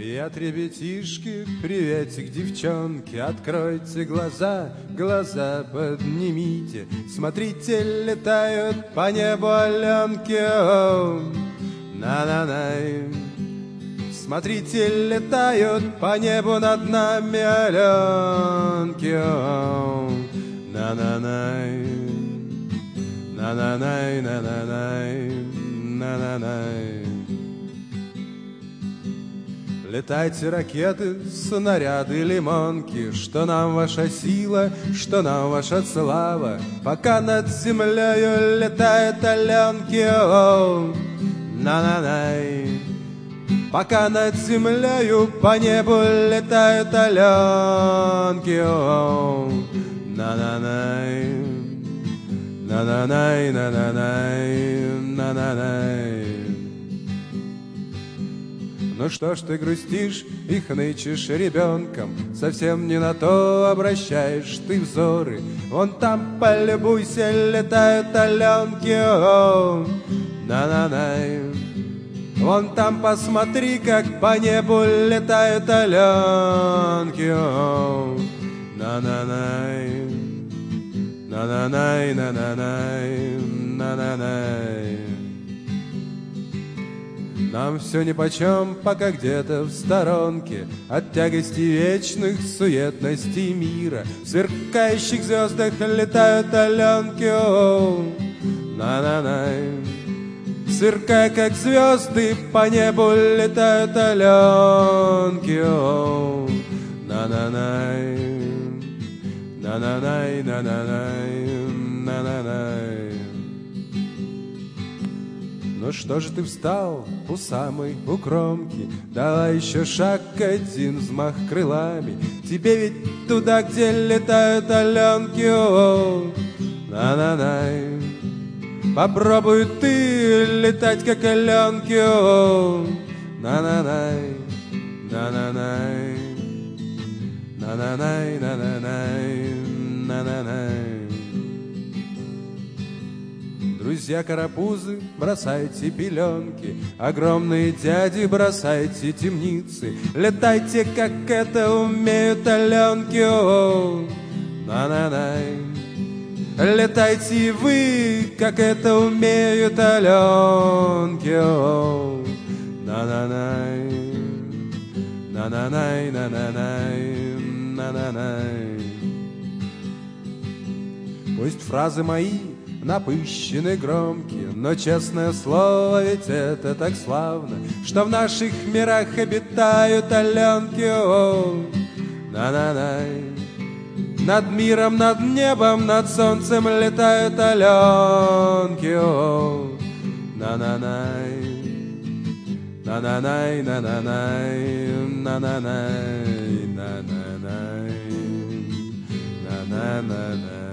Привет, ребятишки, приветик, девчонки. Откройте глаза, глаза поднимите. Смотрите, летают по небу Аленки. На-на-най. Смотрите, летают по небу над нами Аленки. На-на-най. На-на-най, на-на-най, на-на-най. Летайте, ракеты, снаряды, лимонки, что нам ваша сила, что нам ваша слава, пока над землею летают Аленки. На-на-най. Пока над землею по небу летают Аленки. На-на-най. На-на-най, на-на-най, на-на-най. Ну что ж ты грустишь и хнычешь ребенком, совсем не на то обращаешь ты взоры. Вон там, полюбуйся, летают Аленки. На-на-най. Вон там посмотри, как по небу летают Аленки. На-на-най. На-на-най, на-на-най, на-на-най. Нам все нипочем, пока где-то в сторонке от тягости вечных суетностей мира в сверкающих звездах летают Аленки. На-на-най. Сверкая, как звезды, по небу летают Аленки. На-на-най. На-на-най, на-на-най, на-на-най. Ну что же ты встал у самой у кромки? Давай еще шаг, один взмах крылами. Тебе ведь туда, где летают Аленки. На-на-най. Попробуй ты летать, как Аленки. На-на-най. На-на-най. На-на-най, на-на-най, на-на-най. Друзья-карапузы, бросайте пеленки, огромные дяди, бросайте темницы. Летайте, как это умеют Аленки. На-на-най. Летайте и вы, как это умеют Аленки. На-на-най. На-на-най, на-на-най, на-на-най. Пусть фразы мои напыщены, громкие, но, честное слово, ведь это так славно, что в наших мирах обитают Аленки. На-на-най. Над миром, над небом, над солнцем летают Аленки. На-на-най. На-на-най, на-на-най, на-на-най, на-на-най, на-на-най.